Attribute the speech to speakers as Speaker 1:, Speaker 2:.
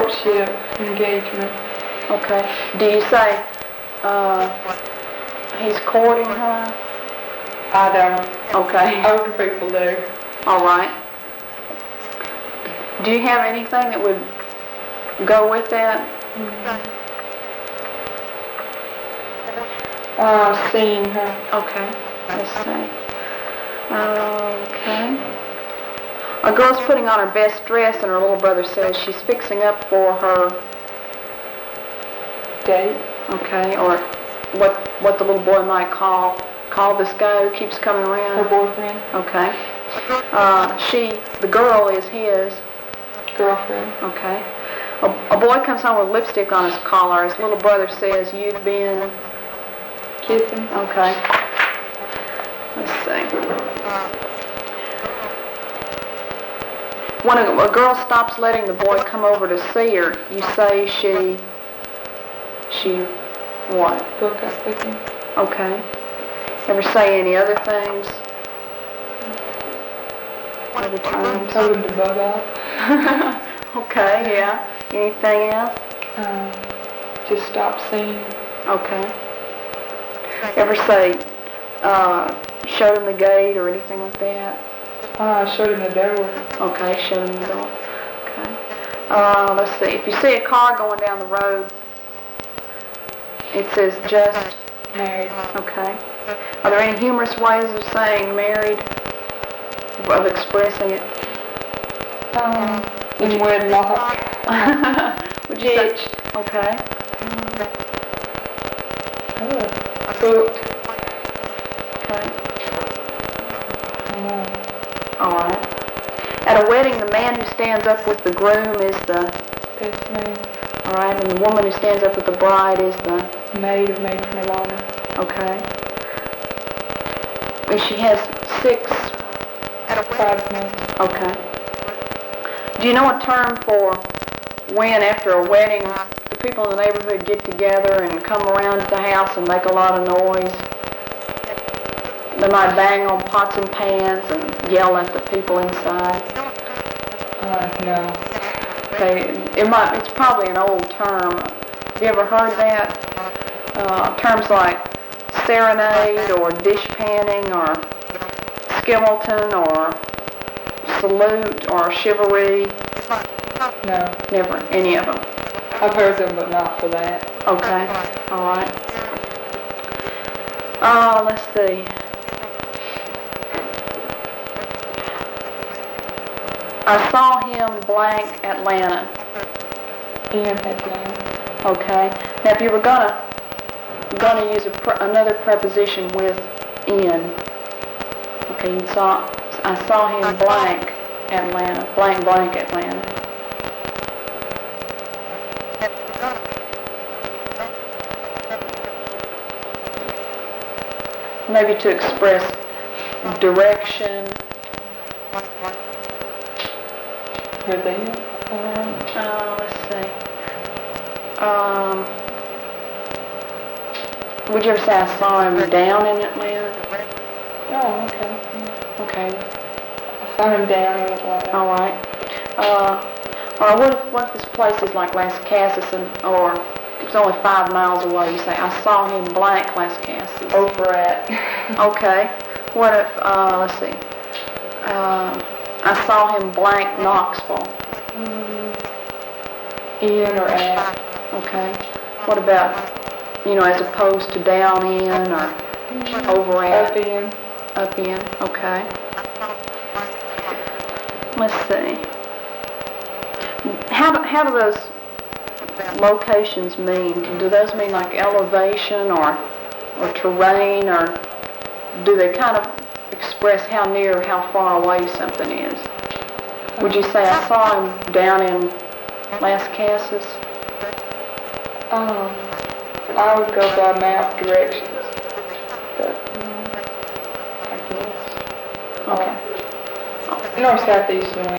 Speaker 1: courtship, engagement.
Speaker 2: Okay. Do you say he's courting her?
Speaker 1: I don't.
Speaker 2: Okay.
Speaker 1: Older people do.
Speaker 2: All right. Do you have anything that would go with that?
Speaker 1: Seeing her.
Speaker 2: Okay. Let's see. Okay. A girl's putting on her best dress and her little brother says she's fixing up for her
Speaker 1: Date.
Speaker 2: okay, or what the little boy might call this guy who keeps coming around.
Speaker 1: Her boyfriend.
Speaker 2: Okay. The girl is his
Speaker 1: Girlfriend.
Speaker 2: okay. A boy comes home with lipstick on his collar. His little brother says, "You've been
Speaker 1: Kissing.
Speaker 2: okay." Let's see. When a girl stops letting the boy come over to see her, you say she what?
Speaker 1: Broke up with him.
Speaker 2: Okay. Ever say any other things? Other terms?
Speaker 1: Told him to bug off.
Speaker 2: Okay, yeah. Anything else?
Speaker 1: Just stop seeing.
Speaker 2: Okay. Ever say, showed him the gate or anything like that?
Speaker 1: I showed him the door.
Speaker 2: Okay, showed him the door. Okay. Let's see. If you see a car going down the road, it says just
Speaker 1: Married.
Speaker 2: okay. Are there any humorous ways of saying married? Of expressing it?
Speaker 1: In wedlock.
Speaker 2: Would you say? Okay.
Speaker 1: Booked.
Speaker 2: Okay. All right. At a wedding, the man who stands up with the groom is the
Speaker 1: Best man.
Speaker 2: all right, and the woman who stands up with the bride is the
Speaker 1: Maid of maid from water.
Speaker 2: okay. And she has 6
Speaker 1: Bridesmaids.
Speaker 2: okay. Do you know a term for when, after a wedding, the people in the neighborhood get together and come around the house and make a lot of noise? They might bang on pots and pans and yell at the people inside.
Speaker 1: No.
Speaker 2: Okay, it's probably an old term. Have you ever heard that? Terms like serenade or dish panning or skeleton or salute or chivalry.
Speaker 1: No.
Speaker 2: Never, any of them.
Speaker 1: I've heard them, but not for that.
Speaker 2: Okay, all right. Let's see. I saw him blank Atlanta.
Speaker 1: In Atlanta.
Speaker 2: Okay. Now, if you were gonna use another preposition with in, okay, I saw him blank Atlanta, blank Atlanta. Maybe to express direction.
Speaker 1: Were they?
Speaker 2: Let's see. Would you ever say I saw him down in Atlanta?
Speaker 1: Oh, okay.
Speaker 2: Okay.
Speaker 1: I saw him down in Atlanta.
Speaker 2: All right. Or what if this place is like Las Casas or it's only 5 miles away? You say I saw him blank Las Casas.
Speaker 1: Over at.
Speaker 2: Okay. What if let's see. I saw him blank Knoxville.
Speaker 1: In or at.
Speaker 2: Okay. What about, as opposed to down in or over at?
Speaker 1: Up in.
Speaker 2: Up in. Okay. Let's see. How do those locations mean? Do those mean like elevation or terrain, or do they kind of express how near or how far away something is? Would you say I saw him down in Las Casas?
Speaker 1: I would go by map directions. But, I guess.
Speaker 2: Okay.
Speaker 1: North, south, east, and west.